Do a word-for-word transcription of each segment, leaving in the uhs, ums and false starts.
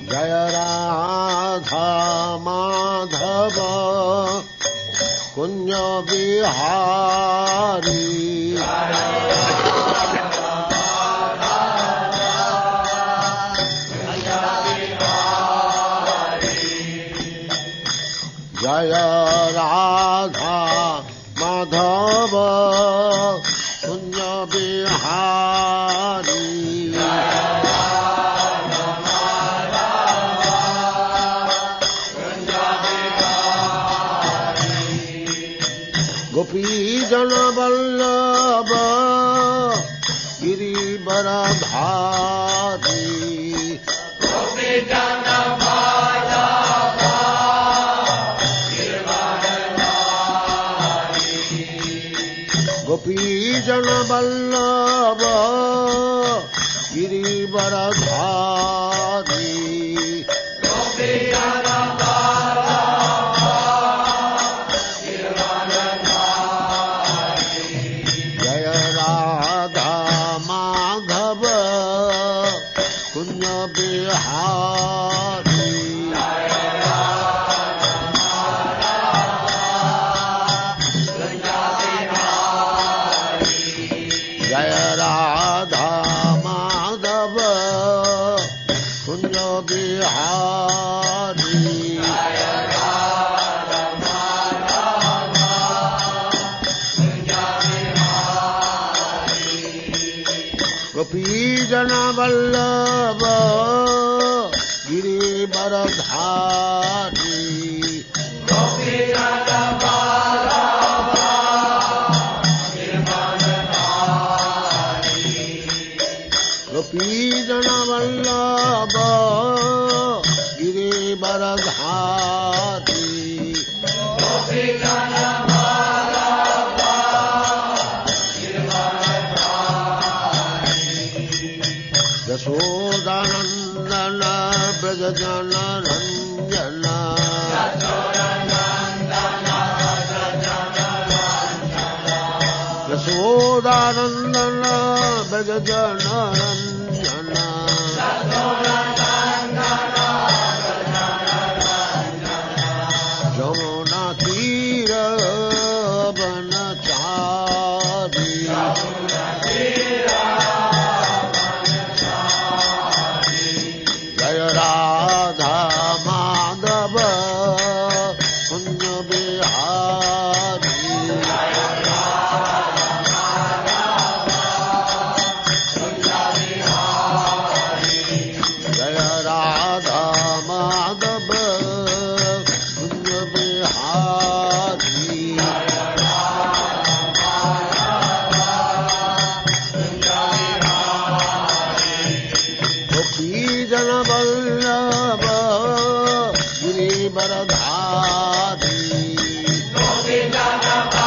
जय राधा माधव कुंज बिहारी जय राधा माधव कुंज बिहारी गोपी जन वल्लभ गिरिवरधारी गोपी जन वल्लभ गोपी जन वल्लभ गिरिवरधारी गोपी जन जय राधा माधव कुंज बिहारी जय राधा माधव कुंज बिहारी गोपी जन वल्लभ गिरिवरधारी गोपी जन वल्लभ गोपी जन वल्लभ गिरिवरधारी गोपी जन यशोदानंदन ब्रज जन रंजन यशोदानंदन ब्रज जन रंजन यमुना तीर बनचारी जय राधा माधव कुंज बिहारी जय राधा माधव कुंज बिहारी गोपी जन वल्लभ गिरिवरधारी गोपी जन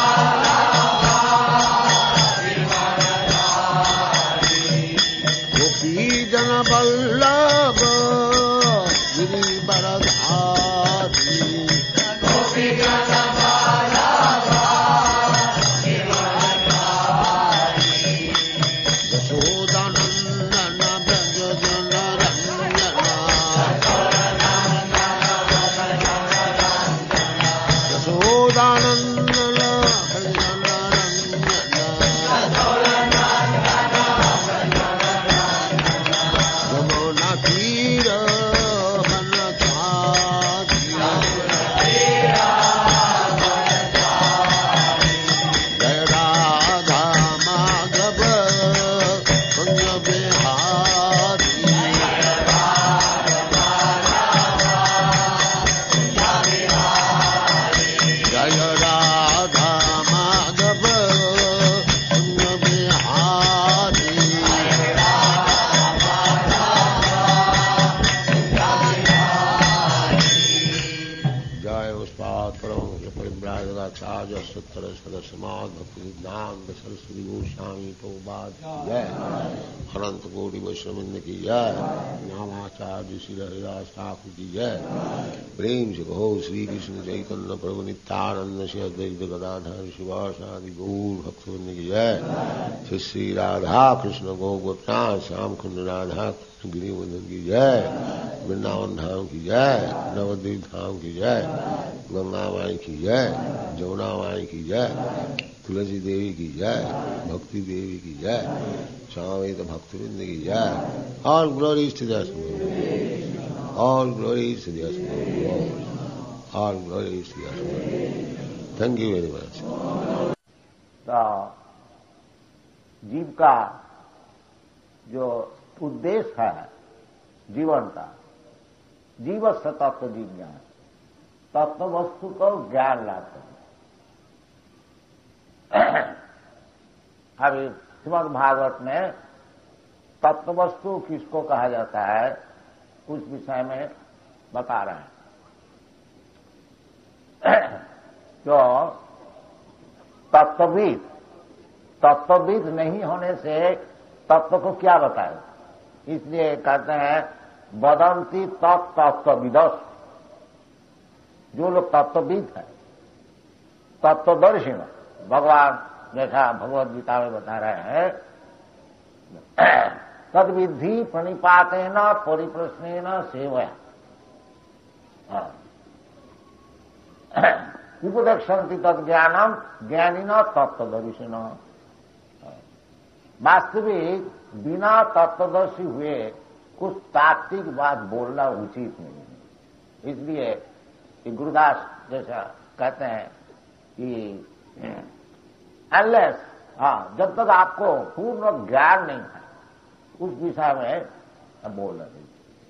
गोपी जन वल्लभ गिरिवरधारी गोपी जन यशोदानंदन ब्रज जन रंजन यशोदानंदन ब्रज जन रंजन यमुना तीर बनचारी जय राधा माधव कुंज बिहारी जय राधा माधव कुंज बिहारी जय उत्पाद परम परिव्राजकाचार्य सत्तर सदस्यमाद भक्ति सिद्धांत सरस्वती गोस्वामी प्रभुपाद की जय अनंत कोटि वैष्णविंद की जय नामाचार्य श्री हरिदास ठाकुर की जय प्रेम से कहो श्री कृष्ण चैतन्य प्रभु नित्यानंद से अद्वैत गदाधर शिवासादि गौर भक्तवृंद की जय श्री श्री राधा कृष्ण गौ गोत्राम श्याम कुंड राधा गिरिवर्धन की जय वृंदावन धाम की जय, नवद्वीप धाम की जय, गंगा माई की जय, जमुना माई की जय, तुलसी देवी की जय, भक्ति देवी की जय, स्वामित भक्तवृंद की जय। All glory to the Lord, all glory to the Lord, all glory to the Lord। Thank you very much. तो जीव का जो उद्देश्य है जीवन का, जीवस्य तत्व विज्ञान, तत्व वस्तु को ज्ञान लाते हैं। अभी श्रीमद् भागवत में तत्व वस्तु किसको कहा जाता है उस विषय में बता रहे हैं। तो तत्वविद तत्वविद नहीं होने से तत्व को क्या बताए, इसलिए कहते हैं वदंती तत्तत्वविदस्। जो लोग तत्वविद है, तत्वदर्शी में, भगवान जैसा भगवद गीता में बता रहे हैं, तद्विधि प्रणिपातेन परिप्रश्नेन सेवया उपदेक्षन्ति तद्ज्ञानम ज्ञानिना तत्वदर्शिन। वास्तविक बिना तत्वदर्शी हुए कुछ तात्विक बात बोलना उचित नहीं है। इसलिए कि गुरुदास जैसा कहते हैं कि अनलेस, हाँ, जब तक आपको पूर्ण ज्ञान नहीं है उस विषय में बोलना नहीं।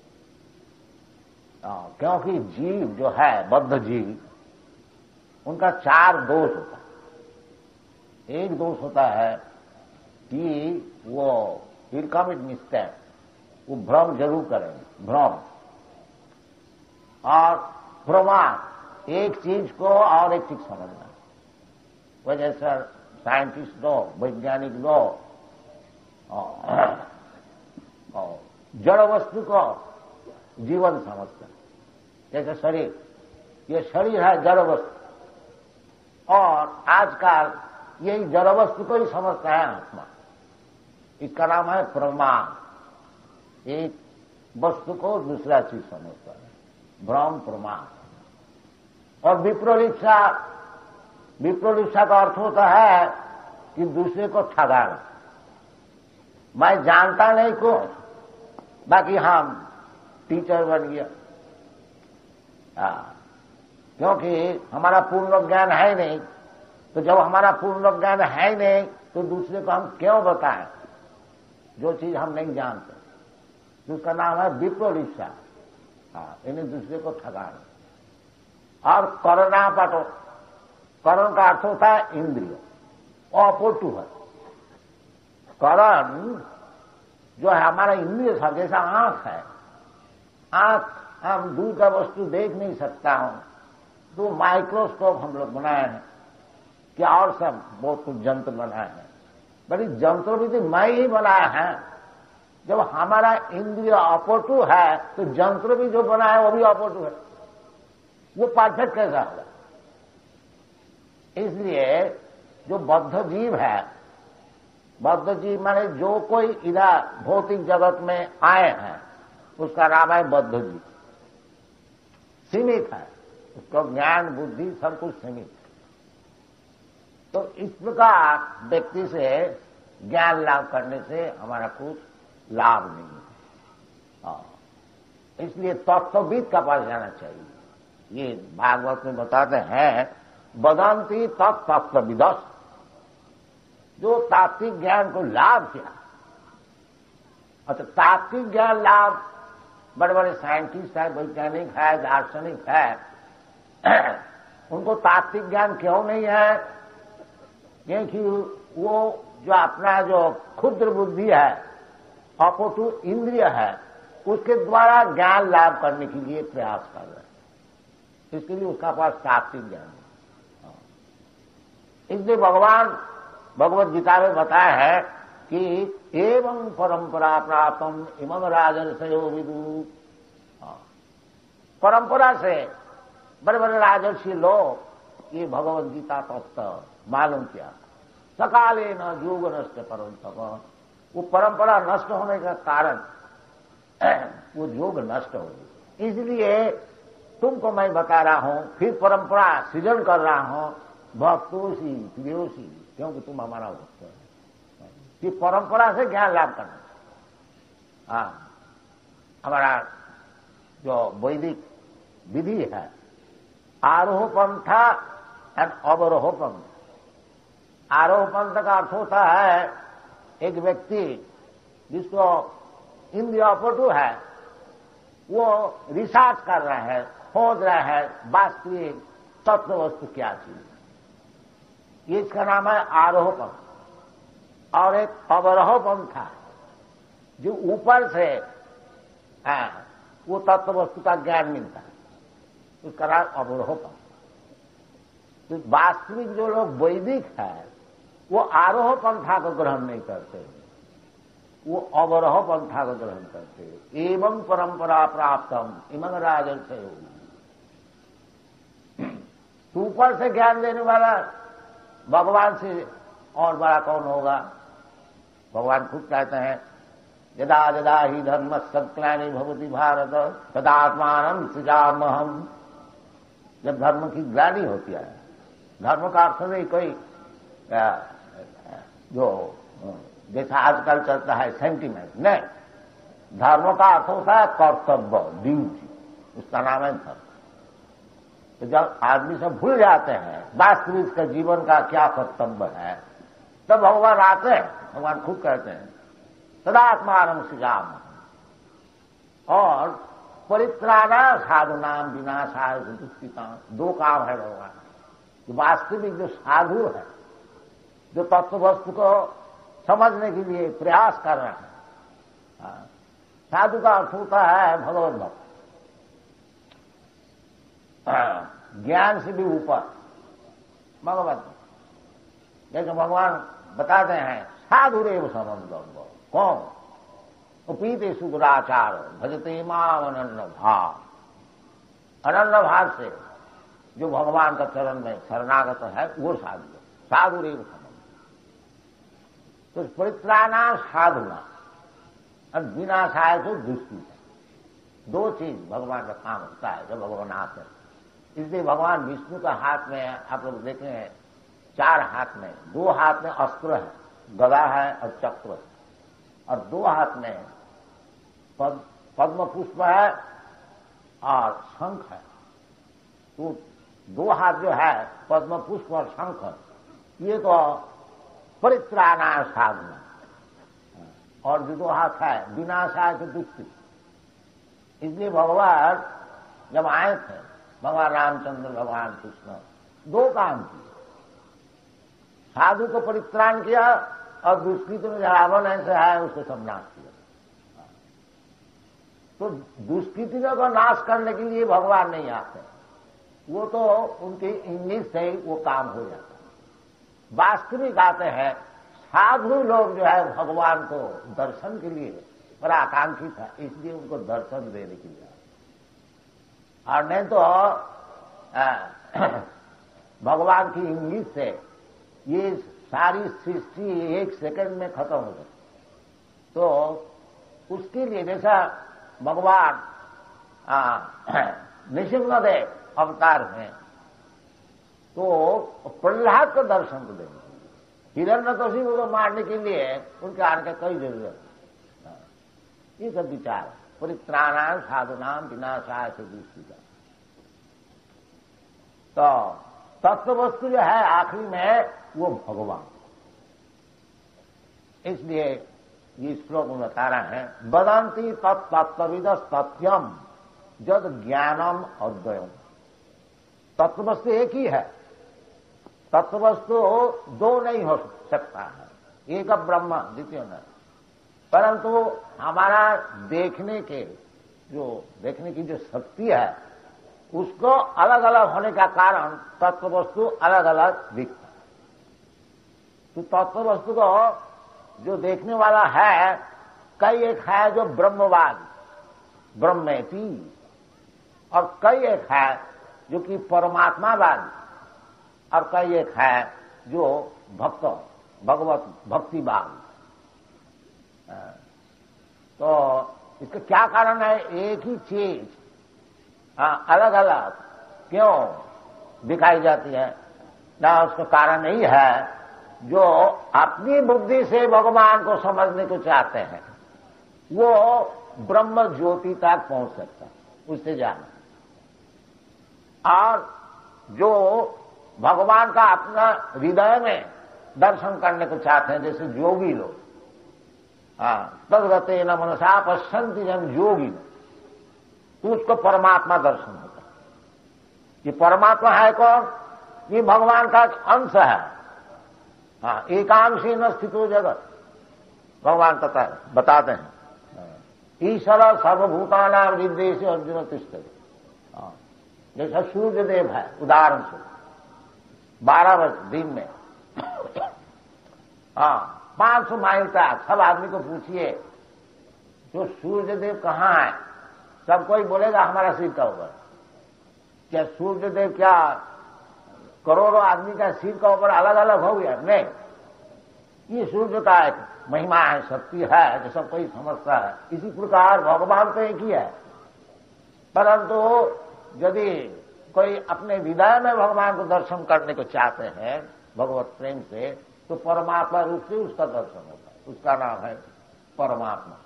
हाँ, क्योंकि जीव जो है, बद्ध जीव, उनका चार दोष होता है। एक दोष होता है कि वो विल कमिट मिस्टेक, वो भ्रम जरूर करेंगे, भ्रम और प्रमाण, एक चीज को और एक चीज समझना। वजह से साइंटिस्ट लो, वैज्ञानिक लो, और जड़ वस्तु को जीवन समझते हैं। जैसे शरीर, ये शरीर है जड़ वस्तु, और आजकल यही जड़ वस्तु को ही समझता है आत्मा। इसका नाम है प्रमाण। एक वस्तु को दूसरा चीज समझता है, भ्रम प्रमाण। और विप्रोलिप्सा, विप्रोलिप्सा का अर्थ होता है कि दूसरे को ठगाना। मैं जानता नहीं कुछ, बाकी हम टीचर बन गया। हाँ, क्योंकि हमारा पूर्ण ज्ञान है नहीं, तो जब हमारा पूर्ण ज्ञान है नहीं तो दूसरे को हम क्यों बताएं जो चीज हम नहीं जानते। तो उसका नाम है विप्रोलिप्सा। हाँ, इन्हें दूसरे को ठगाना। और करना पटो, करण का अर्थ होता है इंद्रिय, अपोटू है। करण जो है हमारा इंद्रिय था, जैसा आंख है, आंख हम दूर का वस्तु देख नहीं सकता हूं, तो माइक्रोस्कोप हम लोग बनाए हैं, क्या और सब बहुत कुछ यंत्र बनाए हैं। बड़ी यंत्र भी तो मैं ही बनाया है। जब हमारा इंद्रिय अपटू है तो यंत्र भी जो बनाया वो भी अपटू है, वो परफेक्ट कैसा होगा। इसलिए जो बद्ध जीव है, बद्ध जीव माने जो कोई इधर भौतिक जगत में आए हैं, उसका नाम है बद्ध जीव। सीमित है, उसका ज्ञान बुद्धि सब कुछ सीमित है। तो इस प्रकार व्यक्ति से ज्ञान लाभ करने से हमारा कुछ लाभ नहीं है। इसलिए तत्वविद का पास जाना चाहिए। ये भागवत में बताते हैं वदंती तत्तत्वविदस्। जो तात्विक ज्ञान को लाभ किया, अच्छा तात्विक ज्ञान लाभ, बड़े बड़े साइंटिस्ट है, वैज्ञानिक है, दार्शनिक है, उनको तात्विक ज्ञान क्यों नहीं है? क्योंकि वो जो अपना जो क्षुद्र बुद्धि है, अपटू इंद्रिय है, उसके द्वारा ज्ञान लाभ करने के लिए प्रयास कर रहे हैं। इसके लिए उसका पास तात्विक ज्ञान है। इसलिए भगवान भगवद गीता में बताया है कि एवं परंपरा प्राप्तम इमं राजर्षयो विदु। परंपरा से बड़े बड़े राजर्षि लोग ये भगवद गीता तत्व मालूम किया। सकाले न योग नष्ट परंतप। वो परंपरा नष्ट होने का कारण वो योग नष्ट हो गई। इसलिए तुमको मैं बता रहा हूं, फिर परंपरा सृजन कर रहा हूं, भक्तोसी प्रियोसी, क्योंकि तुम हमारा भक्त हो। कि परंपरा से ज्ञान लाभ करना। हाँ, हमारा जो वैदिक विधि है, आरोह पंथा एंड अवरोह पंथ। आरोह पंथ का अर्थ होता है एक व्यक्ति जिसको इंद्रिय पटु है, वो रिसर्च कर रहा है, खोज रहा है वास्तविक तत्व वस्तु क्या चीज। ये इसका नाम है आरोह पंथ। और एक अवरोह पंथ था जो ऊपर से है, वो तत्व वस्तु का ज्ञान मिलता है, उसका नाम अवरोह पंथ। तो वास्तविक जो लोग वैदिक है वो आरोह पंथा को ग्रहण नहीं करते, वो अवरोह पंथा को ग्रहण करते। एवं परंपरा प्राप्तम इमं राजन से ऊपर से ज्ञान देने वाला भगवान से और बड़ा कौन होगा। भगवान खुद कहते हैं, यदा यदा ही धर्म सत्क्लानि भवति भारत तदात्मानं सृजाम्यहम्। जब धर्म की ग्लानि होती है, धर्म का अर्थ नहीं कोई जो जैसा आजकल चलता है सेंटिमेंट, नहीं, धर्म का अर्थ होता है कर्तव्य, ड्यूटी, उसका नाम है धर्म। तो जब आदमी सब भूल जाते हैं वास्तविक का जीवन का क्या कर्तव्य है, तब भगवान आते हैं। भगवान खुद कहते हैं तदात्मानं सृजाम्यहम्। और परित्राणा साधुनाम विनाशाय दुष्कृताम, दो काम है भगवान। जो वास्तविक जो साधु है, जो तत्व वस्तु को समझने के लिए प्रयास कर रहे हैं, साधु का अर्थ होता है भगवत भक्त, ज्ञान से भी ऊपर भगवत। जैसे भगवान बताते हैं साधु रेव समन्वय, कौन उपीते सुदुराचार भजते माम अनन्य भाव। अनन्य भाव से जो भगवान का चरण में शरणागत है वो साधु है, साधु रेव समन्वय। तो परित्राणा साधुना और विनाशाय तो दुष्टि। दो चीज भगवान का काम होता है जब भगवान आते हैं। इसलिए भगवान विष्णु का हाथ में, आप लोग देखें, चार हाथ में, दो हाथ में अस्त्र है, गदा है और चक्र है, और दो हाथ में पद, पद्म पुष्प है और शंख है। तो दो हाथ जो है पद्म पुष्प और शंख, ये तो परित्राणा साधना। और जो दो हाथ है विनाशाय तो दुष्टि। इसलिए भगवान जब आए थे, भगवान रामचंद्र भगवान कृष्ण, दो काम किए। साधु को परित्राण किया और दुष्कृति में रावण ऐसे है उसको सब नाश किया। तो दुष्कृतियों का नाश करने के लिए भगवान नहीं आते, वो तो उनकी इंग्लिश से वो काम हो जाता है। वास्तविक आते हैं साधु लोग जो है भगवान को दर्शन के लिए बड़ा आकांक्षित है, इसलिए उनको दर्शन देने के लिए। और नहीं तो भगवान की इंग्लिश से ये सारी सृष्टि एक सेकंड में खत्म हो गई। तो उसके लिए जैसा भगवान नृसिंहदेव अवतार में तो प्रहलाद को दर्शन को देने के लिए, हिरण्यकशिपु को मारने के लिए उनके आने का कोई जरूरत नहीं। ये सब विचार परित्राणाम साधुनाम विनाशाय से दुष्कृता। तो तत्व वस्तु जो है आखिरी में वो भगवान। इसलिए ये श्लोक में बता रहे हैं, वदंती तत्तत्विद सत्यम जद ज्ञानम अद्वयम। तत्व वस्तु एक ही है, तत्व वस्तु दो नहीं हो सकता है, एक ब्रह्म द्वितीय नहीं। परंतु हमारा देखने के जो देखने की जो शक्ति है उसको अलग अलग होने का कारण तत्व वस्तु अलग अलग दिखता है। तो तत्व वस्तु को जो देखने वाला है, कई एक है जो ब्रह्मवाद ब्रह्मेति, और कई एक है जो कि परमात्मावाद, और कई एक है जो भक्त भगवत भक्तिवाद। तो इसका क्या कारण है? एक ही चीज हाँ अलग अलग क्यों दिखाई जाती है ना? उसका कारण यही है जो अपनी बुद्धि से भगवान को समझने को चाहते हैं वो ब्रह्म ज्योति तक पहुंच सकता है, उससे जाना। और जो भगवान का अपना हृदय में दर्शन करने को चाहते हैं, जैसे योगी लोग, हाँ तद्गते न मनसा पश्यन्ति जन योगी, तो उसको परमात्मा दर्शन होता है। ये परमात्मा है कौन? ये भगवान का एक अंश है। हाँ एकांशी न स्थितो जगत, भगवान कहता है, बताते हैं ईश्वर सर्वभूतानां हृदय से अर्जुन तिष्ठति। जैसा सूर्य देव है उदाहरण से, बारह वर्ष दिन में हाँ पांच सौ माइल तक सब आदमी को पूछिए जो सूर्य देव कहाँ है, सब कोई बोलेगा हमारा सिर का ऊपर। क्या सूर्य देव क्या करोड़ों आदमी का सिर का ऊपर अलग अलग हो गया? नहीं, ये सूर्य का एक महिमा है, शक्ति है जो सब कोई समझता है। इसी प्रकार भगवान तो एक ही है, परंतु यदि कोई अपने हृदय में भगवान को दर्शन करने को चाहते हैं भगवत प्रेम से, तो परमात्मा रूप से उसका दर्शन होता है। उसका नाम है परमात्मा।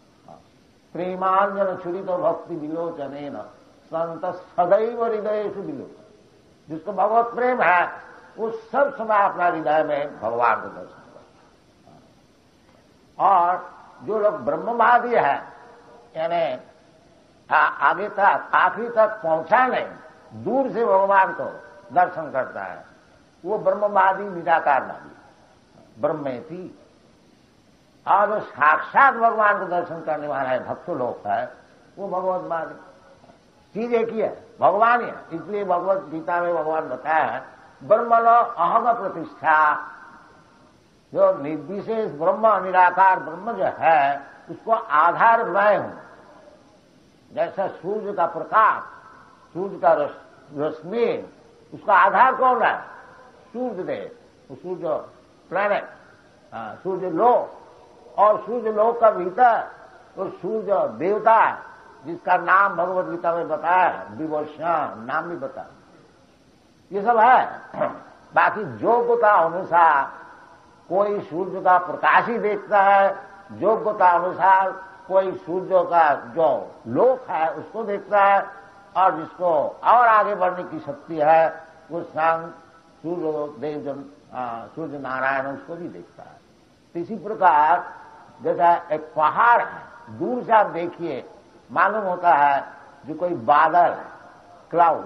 प्रेमांजन छुरी तो भक्ति विलोचने न संत सदैव हृदय से विलोचन। जिसको भगवत प्रेम है वो सब समय अपना हृदय में भगवान को दर्शन करता है। और जो लोग ब्रह्मवादी है, यानी आगे तक आखिरी तक पहुंचा नहीं, दूर से भगवान को दर्शन करता है, वो ब्रह्मवादी निराकारवादी ब्रह्मेति। और जो साक्षात भगवान को दर्शन करने वाला है भक्त लोग है, वो भगवतवादी। चीज एक ही है, भगवान ही है। इसलिए भगवत गीता में भगवान बताया है ब्रह्मणो अहम प्रतिष्ठा। जो निर्विशेष ब्रह्म निराकार ब्रह्म जो है उसको आधार मैं हूं। जैसा सूर्य का प्रकाश, सूर्य का रोशनी, उसका आधार कौन है? सूर्य देव, सूर्य प्लैनेट, सूर्य लोक। और सूर्य लोक का भीतर तो सूर्य देवता है जिसका नाम भगवत गीता में बताया है, विवस्वान नाम भी बताया। ये सब है। बाकी योग्यता अनुसार कोई सूर्य का प्रकाश ही देखता है, योग्यता अनुसार कोई सूर्य का जो लोक है उसको देखता है, और जिसको और आगे बढ़ने की शक्ति है वो शांत सूर्य देव सूर्य नारायण उसको भी देखता है। तो इसी प्रकार जैसा एक पहाड़ है, दूर से आप देखिए मालूम होता है जो कोई बादल है, क्लाउड।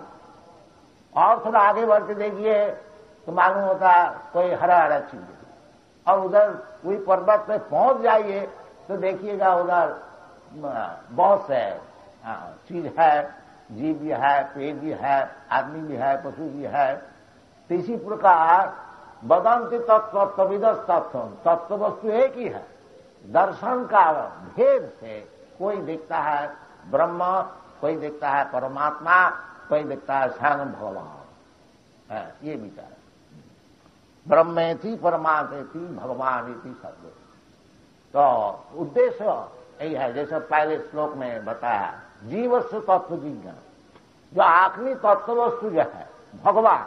और थोड़ा आगे बढ़ते देखिए तो मालूम होता है कोई हरा हरा चीज। और उधर वही पर्वत पे पहुंच जाइए तो देखिएगा उधर बहुत से चीज है, जीव भी है, पेड़ भी है, आदमी भी है, पशु भी है। तो इसी प्रकार बदंती तत्व तविदस तत्व, तत्व वस्तु एक ही है। दर्शन का भेद से कोई देखता है ब्रह्म, कोई देखता है परमात्मा, कोई देखता है स्वयं भगवान। ये विचार ब्रह्मेति परमात्मेति भगवानेति शब्द। तो उद्देश्य यही है, जैसे पहले श्लोक में बताया जीवस्व तत्व विज्ञान। जो आखिरी तत्व वस्तु जो है भगवान,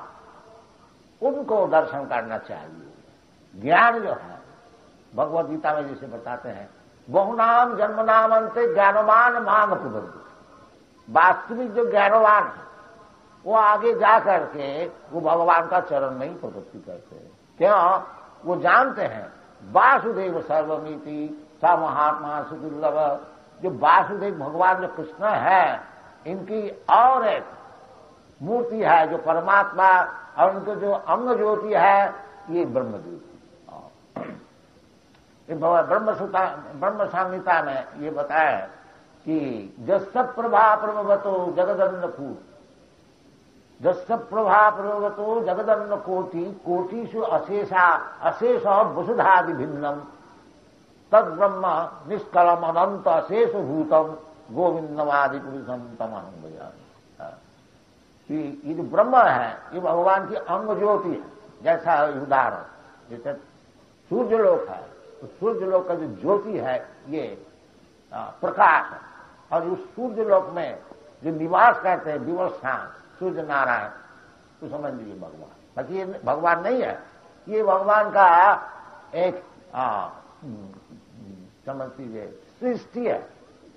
उनको दर्शन करना चाहिए। ज्ञान जो है भगवद गीता में जैसे बताते हैं बहुनाम जन्मनाम अंते ज्ञानवान मांग प्रबंध। वास्तविक जो ज्ञानवान है वो आगे जा करके वो भगवान का चरण में ही प्रवृत्ति करते हैं। क्यों? वो जानते हैं वासुदेव सर्वमिति सा महात्मा सुदुर्लभ। जो वासुदेव भगवान जो कृष्ण है, इनकी और एक मूर्ति है जो परमात्मा, और उनको जो अंग ज्योति है ये ब्रह्म ज्योति। ब्रह्म ब्रह्म संहिता में ये बताया कि जस प्रभा प्रभवतो जगदन्न कूट, जस प्रभा प्रभवतो जगदन्न कोटि कोटिषु अशेषा अशेष वसुधादि भिन्नम तद ब्रह्म निष्कलम अनंत अशेष भूतम गोविंदमादि पुरुषम तमहं भजामि। ये जो ब्रह्म है ये भगवान की अंग ज्योति है। जैसा उदाहरण जैसे सूर्यलोक है, तो सूर्यलोक का जो ज्योति है ये प्रकाश है। और उस सूर्य लोक में जो निवास करते हैं विवशान सूर्य नारायण, तो समझ लीजिए भगवान। बाकी ये भगवान नहीं है, ये भगवान का एक समझ लीजिए सृष्टि है।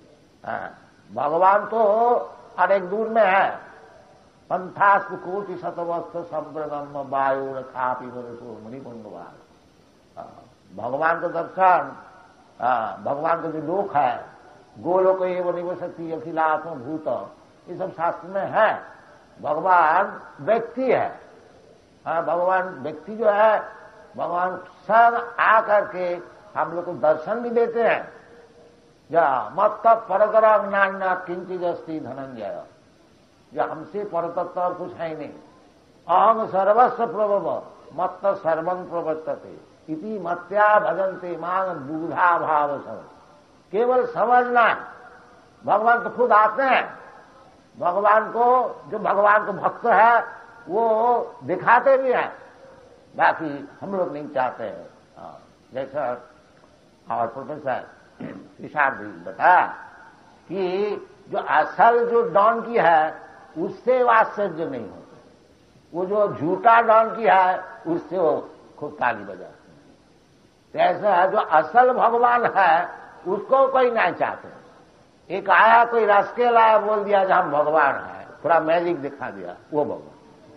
भगवान तो अनेक दूर में है। पंथास्त्र कोटि शतवस्त्र संप्रदम वायु रखापि मुनिपुंगवान। भगवान का दर्शन, भगवान का जो लोक है, गोलोक एवं निवसति अखिलात्म भूत, ये सब शास्त्र में है। भगवान व्यक्ति है। भगवान व्यक्ति जो है, भगवान स्वयं आकर के हम लोग को दर्शन भी देते हैं। या मत परतरम नान्य किंचित अस्ति धनंजय, जो हमसे परतत्व और कुछ है ही नहीं। अहम सर्वस्व प्रभव मत्त सर्वं प्रवर्तते इति मत्या भजन्ते मांग बुधा भाव सब। केवल समझना है। भगवान तो खुद आते हैं। भगवान को, जो भगवान को भक्त है वो दिखाते भी हैं, बाकी हम लोग नहीं चाहते हैं। जैसा और प्रोफेसर विशाल जी बताया कि जो असल जो डॉन की है उससे आश्चर्य नहीं होता, वो जो झूठा डॉन की है उससे वो खूब ताली बजाते हैं। तो ऐसा है, जो असल भगवान है उसको कोई नहीं चाहते। एक आया कोई रास्के लाया, बोल दिया जो हम भगवान है, थोड़ा मैजिक दिखा दिया, वो भगवान,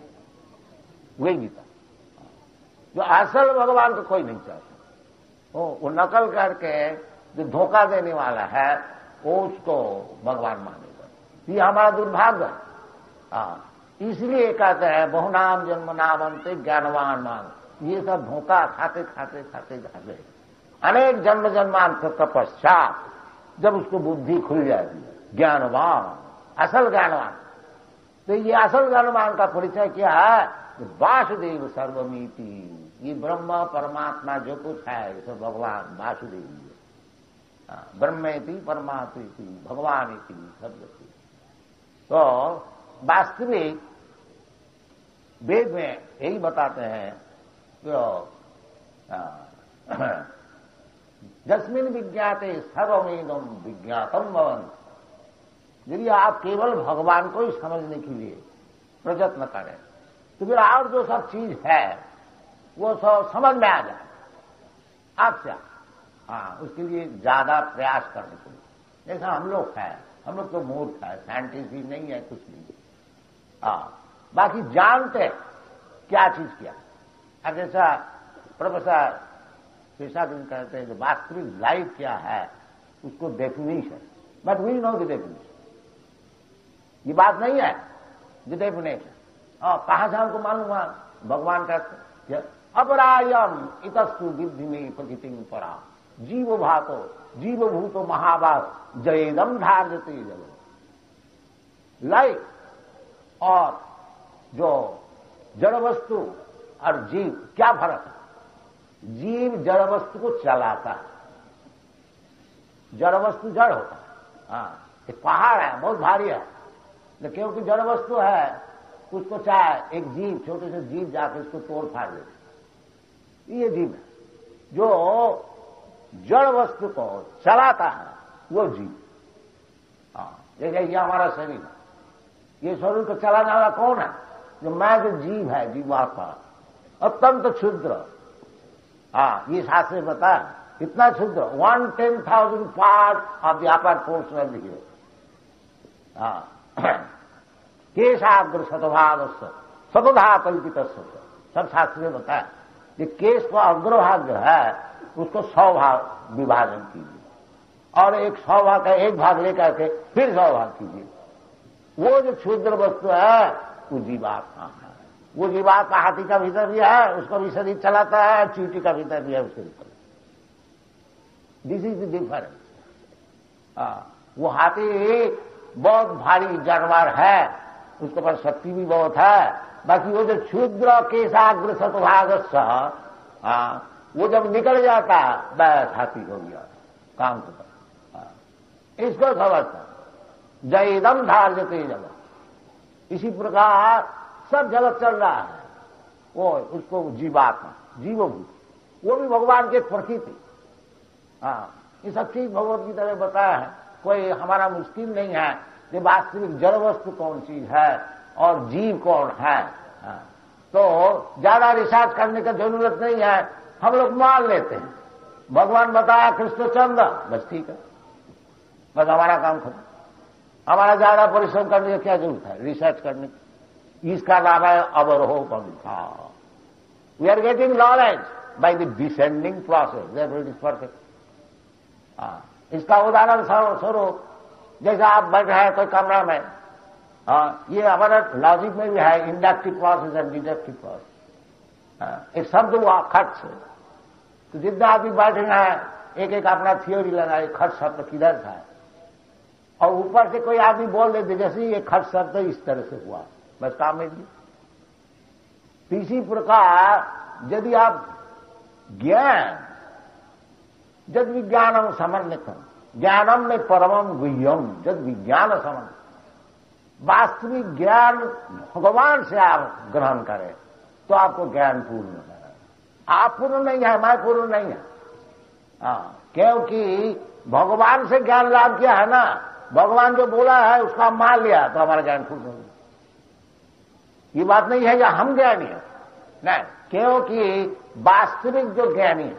वही गीता। जो असल भगवान को कोई नहीं चाहता, वो, वो नकल करके जो धोखा देने वाला है वो उसको भगवान मानेगा। ये हमारा दुर्भाग्य है। हाँ, इसलिए कहते हैं बहुनाम जन्म नामंते ज्ञानवान मान। ये सब धोखा खाते खाते खाते जाते अनेक जन्म जन्मांतर के पश्चात जब उसको बुद्धि खुल जाती है, ज्ञानवान, असल ज्ञानवान। तो ये असल ज्ञानवान का परिचय क्या है? वासुदेव सर्वमिति। ये ब्रह्म परमात्मा जो कुछ है ये सब भगवान वासुदेव है। ब्रह्मेति परमात्मेति भगवानेति शब्द। तो वास्तविक वेद में यही बताते हैं कि जस्मिन विज्ञाते सर्वमेदम विज्ञातम भवन। यदि आप केवल भगवान को ही समझने के लिए प्रयत्न करें तो फिर और जो सब चीज है वो सब समझ में आ जाए आपसे। हाँ, उसके लिए ज्यादा प्रयास करने चाहिए। जैसा हम लोग हैं, हम लोग तो मूर्ख है, साइंटिस्ट भी नहीं है, कुछ नहीं। हाँ, बाकी जानते क्या चीज क्या। अब जैसा प्रोफेसर पेशा दिन कहते हैं कि वास्तविक लाइफ क्या है उसको definition, but we know the definition. ये बात नहीं है द डेफिनेशन। हाँ, कहां से हमको मालूम है? भगवान कहते अपरायम इतस्तु विद्धि में प्रकृति परा जीव भातो जीव भूतो महाभाग जयेदम धार्यते जगत। लाइफ और जो जड़ वस्तु और जीव क्या फर्क है? जीव जड़ वस्तु को चलाता है, जड़ वस्तु जड़ होता है। हाँ, एक पहाड़ है बहुत भारी है, लेकिन क्योंकि जड़ वस्तु है उसको चाहे एक जीव, छोटे से जीव जाकर उसको तोड़ फाड़ देते, ये जीव है। जो जड़ वस्तु को चलाता है वो जीव। हाँ, जैसे ये हमारा शरीर है, ये शरीर को चलाने वाला कौन है? जो मैं जो जीव है, जीवात्मा, अत्यंत क्षुद्र। हाँ, ये शास्त्र में बताया इतना क्षुद्र, one ten thousand part of the upper portion of the hair. हाँ, केशाग्र शतभाग शतधा कल्पित सब शास्त्र में बताया। ये केश का अग्रभाग जो है उसको सौ भाग विभाजन कीजिए और एक सौ भाग का एक भाग लेकर के फिर सौ भाग कीजिए। वो जो क्षुद्र वस्तु है वो जीवात्मा है। वो जीवात्मा हाथी का भीतर भी है, उसका भी शरीर चलाता है, चींटी का भीतर भी है, उसके भीतर। This is the difference. वो हाथी बहुत भारी जानवर है, उसके पास शक्ति भी बहुत है, बाकी वो जो क्षुद्र केशाग्र शतभाग वो जब निकल जाता है बस हाथी हो गया, काम खत्म। इसको समझता जयदम धार्यते जगत। इसी प्रकार सब जगत चल रहा है, वो उसको जीवात्मा जीवभूत, वो भी भगवान के प्रकृति। हाँ, ये सब चीज भगवत गीता में बताया है। कोई हमारा मुश्किल नहीं है कि वास्तविक जड़ वस्तु कौन चीज है और जीव कौन है। तो ज्यादा रिसर्च करने की जरूरत नहीं है, हम लोग मान लेते हैं भगवान बताया कृष्णचंद्र, बस ठीक है, बस हमारा काम खत्म। हमारा ज्यादा परिश्रम करने की क्या जरूरत है रिसर्च करने की। इसका नाम है अवरोह पंथा। We are getting knowledge by the descending process, that is perfect. इसका उदाहरण स्वरूप जैसे आप बैठे हैं कोई कमरा में, हाँ, ये हमारा लॉजिक में भी है inductive process and deductive process. एक शब्द हुआ खट से, तो जितना आदमी बैठे हैं एक एक अपना थियोरी लगाए खट शब्द किधर था, और ऊपर से कोई आदमी बोल देते जैसे ये खट शब्द इस तरह से हुआ, बस काम में भी। इसी प्रकार यदि आप ज्ञान जद विज्ञानम समन्वितम ज्ञानम में परमम गुह्यम जद विज्ञान समन्वित, वास्तविक ज्ञान भगवान से आप ग्रहण करें तो आपको ज्ञान पूर्ण है। आप पूर्ण नहीं है, मैं पूर्ण नहीं है, हाँ, क्योंकि भगवान से ज्ञान लाभ किया है ना, भगवान जो बोला है उसका मान लिया तो हमारा ज्ञान पूर्ण होगा। ये बात नहीं है या हम ज्ञानी है, नहीं, क्योंकि वास्तविक जो ज्ञानी है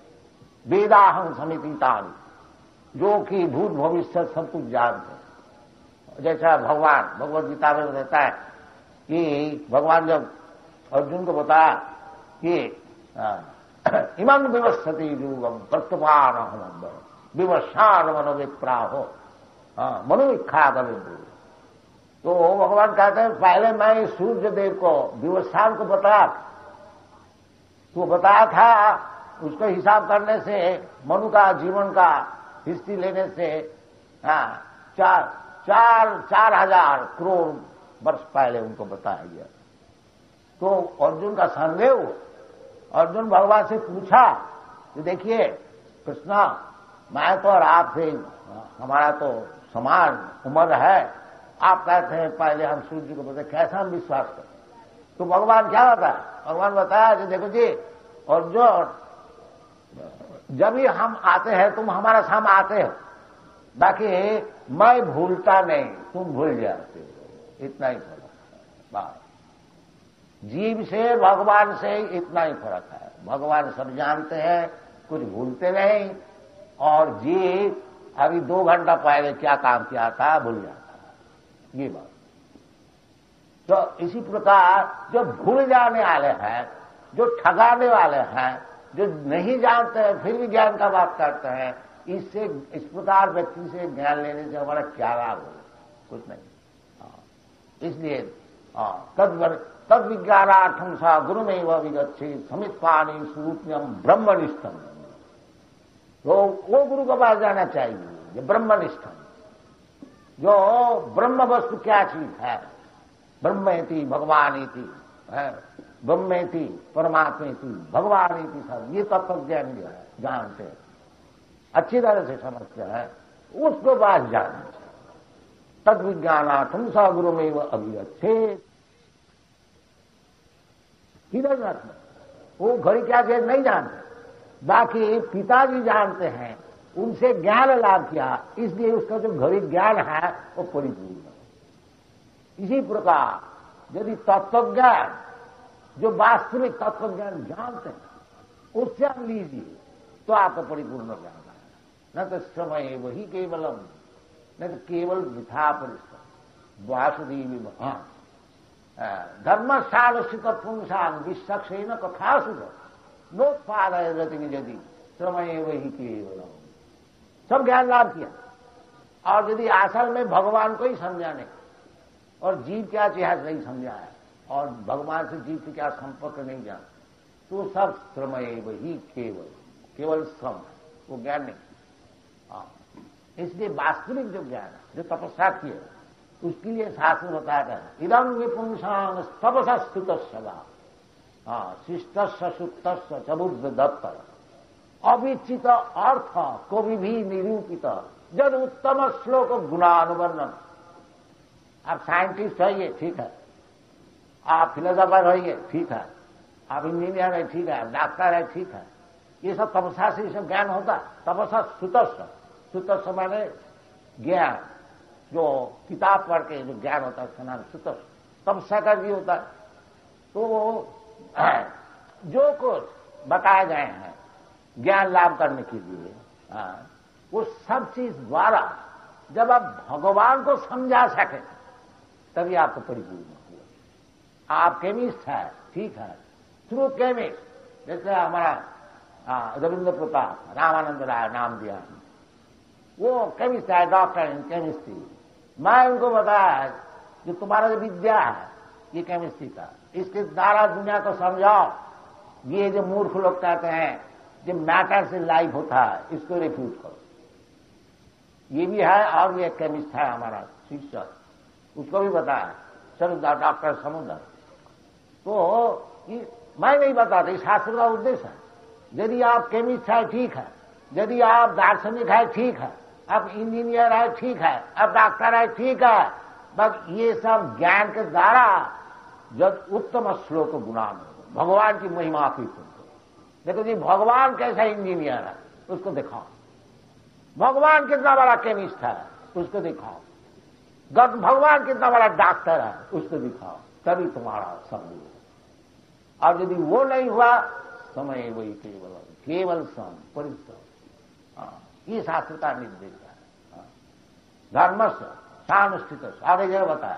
वेदाहं समितितानि, जो कि भूत भविष्य सब कुछ जानते हैं। जैसा भगवान भगवत गीता में कहता है कि भगवान जब अर्जुन को बताया कि इमं विवस्वति युगम प्रत्यपान विवशान मनोविप्राहो मनुविख्यात, तो भगवान कहते हैं पहले मैं सूर्य देव को विवशान को बताया, तो बताया था उसको हिसाब करने से मनु का जीवन का हिस्ट्री लेने से हाँ, चार चार चार हजार करोड़ वर्ष पहले उनको बताया गया। तो अर्जुन का संदेह हुआ, अर्जुन भगवान से पूछा कि देखिए कृष्णा, मैं तो और आप से हमारा तो समान उम्र है, आप कहते हैं पहले हम सूर्य को बताए, कैसा हम विश्वास करें। तो भगवान क्या बताया, भगवान बताया कि देखो जी अर्जुन, जब भी हम आते हैं तुम हमारा सामने आते हो, बाकी मैं भूलता नहीं, तुम भूल जाते हो, इतना ही फर्क है बात। जीव से भगवान से इतना ही फर्क है, भगवान सब जानते हैं, कुछ भूलते नहीं, और जीव अभी दो घंटा पहले क्या काम किया था भूल जाता है, ये बात। तो इसी प्रकार जो भूल जाने वाले हैं, जो ठगाने वाले हैं, जो नहीं जानते हैं फिर भी ज्ञान का बात करते हैं, इससे इस प्रकार व्यक्ति से ज्ञान लेने से हमारा क्या लाभ होगा, कुछ नहीं। इसलिए तद तद विज्ञानार्थम सा गुरु में वह विगच्छे समित्पानी स्वरूपम ब्रह्मनिष्ठम, तो वो गुरु के पास जाना चाहिए जो ब्रह्मनिष्ठम, जो ब्रह्म वस्तु क्या चीज है, ब्रह्मेति भगवानेति है, ब्रह्मेति परमात्मेति भगवानेति, सब ये तत्व ज्ञान जो है जानते हैं, अच्छी तरह से समझते हैं, उसको बात जाना चाहिए। तद विज्ञानार्थम सा गुरु में वह अभिगच्छे, किधर रखना, वो घड़ी क्या चीज नहीं जानते, बाकी पिताजी जानते हैं, उनसे ज्ञान लाभ किया, इसलिए उसका जो घड़ी ज्ञान है वो परिपूर्ण है। इसी प्रकार यदि तत्वज्ञान, जो वास्तविक तत्वज्ञान जानते हैं, उससे आप लीजिए तो आपको परिपूर्ण ज्ञान है। न तो समय वही केवलम, न तो केवल मिथा परिश्रम वासुदेवी महान धर्मशालुषित पुंसान विश्वक्षेन कथा सुख नोत्पादय रति यदि समय वही केवलम, सब ज्ञान लाभ किया, और यदि असल में भगवान को ही समझाने और जीव क्या इतिहास नहीं समझा है, और भगवान से जीव से क्या संपर्क नहीं जाना, तो सब श्रमय वही केवल केवल श्रम है, वो ज्ञान नहीं। इसलिए वास्तविक जो ज्ञान है, जो तपस्या की है, उसके लिए शास्त्र बताया है इदम विपुंसांग तपसा स्तुत सदा, हाँ, शिष्ट सुप्त चबुद्ध दत्त अविचित अर्थ को भी निरूपित जब उत्तम श्लोक गुणानुवर्णन। आप साइंटिस्ट होइए ठीक है, आप फिलोसोफर होइए ठीक है, आप इंजीनियर है ठीक है, आप डॉक्टर है ठीक है, ये सब तपस्या से सब ज्ञान होता है। तपस्या सुतस्व, सुतस्व माने ज्ञान, जो किताब पढ़ के जो ज्ञान होता है उसका नाम सुतस्व। तपस्या का भी होता है। तो जो कुछ बताए गए हैं ज्ञान लाभ करने के लिए, हाँ, वो सब चीज द्वारा जब आप भगवान को समझा सके तभी आपको परिपूर्ण हुआ। आप केमिस्ट है, ठीक है, थ्रू केमिस्ट, जैसे हमारा रविंद्र प्रताप रामानंद राय नाम दिया, वो केमिस्ट है, डॉक्टर इन केमिस्ट्री। मैं उनको बताया जो तुम्हारा जो विद्या है ये केमिस्ट्री का, इसके द्वारा दुनिया को समझाओ। ये जो मूर्ख लोग कहते हैं जो मैटर से लाइफ होता है, इसको रिफ्यूज करो। ये भी है और ये केमिस्ट है हमारा शिष्य, उसको भी बताया सर डॉक्टर समुद्र। तो ये मैं नहीं बताता, इस शास्त्र का उद्देश्य है। यदि आप केमिस्ट है ठीक है, यदि आप दार्शनिक है ठीक है, आप इंजीनियर है ठीक है, आप डॉक्टर है ठीक है, बस ये सब ज्ञान के द्वारा जब उत्तम श्लोक गुणान हो, भगवान की महिमा की तुमको देखो जी। भगवान कैसा इंजीनियर है उसको दिखाओ, भगवान कितना बड़ा केमिस्ट है उसको दिखाओ, भगवान कितना बड़ा डॉक्टर है उसको दिखाओ, तभी तुम्हारा सब हुआ। और यदि वो नहीं हुआ समय वही केवल केवल सम परिश्रम, ये शास्त्र का निर्देश है। धर्मस्य सानुष्ठित, आगे जगह बताया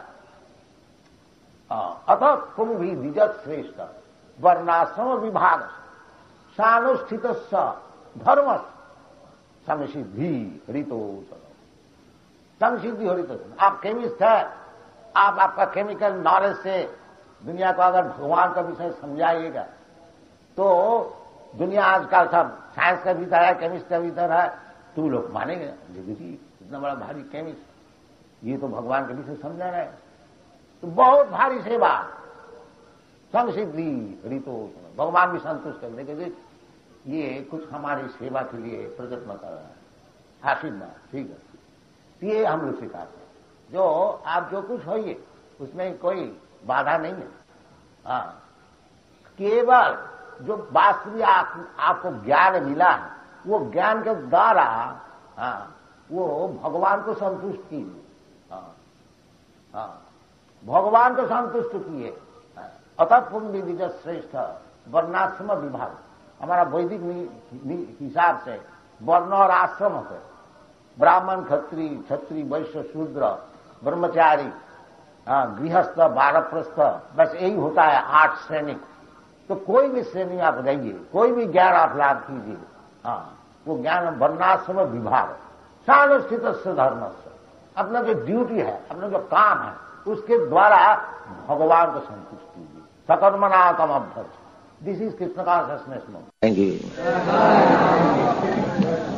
अतः तुम भी द्विजत श्रेष्ठ वर्णाश्रम विभाग सानुष्ठित धर्म समसिद्धि हरितो समसिद्धि हरितो। आप केमिस्ट है, आप आपका केमिकल नॉलेज से दुनिया को अगर भगवान का विषय समझाइएगा तो दुनिया आजकल सब साइंस का भीतर है, केमिस्ट का भीतर है, तो लोग मानेंगे जी इतना बड़ा भारी केमिस्ट, ये तो भगवान का विषय समझा रहे हैं। तो बहुत भारी सेवा समसिद्धि हरितो, भगवान भी संतुष्ट कर देंगे ये कुछ हमारी सेवा के लिए प्रयत्न कर रहा है, आशीर्वाद, ठीक है। ये हम लोग सिखाते हैं, जो आप जो कुछ होइए उसमें कोई बाधा नहीं है। हाँ, केवल जो वास्तविक आप, आपको ज्ञान मिला है वो ज्ञान के द्वारा हाँ, वो भगवान को संतुष्ट कीजिए। हाँ, हाँ, भगवान को संतुष्ट किए। अतः पुण्य विजय श्रेष्ठ वर्णाश्रम विभाग, हमारा वैदिक हिसाब से वर्ण और आश्रम होते, ब्राह्मण क्षत्रिय क्षत्रिय वैश्य शूद्र ब्रह्मचारी गृहस्थ वानप्रस्थ, बस यही होता है आठ श्रेणी। तो कोई भी श्रेणी आप रहिए, कोई भी ज्ञान आप लाभ कीजिए, हाँ, वो ज्ञान वर्णाश्रम विभाग सानुष्ठित धर्म से, अपना जो ड्यूटी है, अपना जो काम है उसके द्वारा भगवान को संतुष्ट कीजिए। सकर्मणा कम अभ्यर्थ, this is Krishna consciousness. Thank you.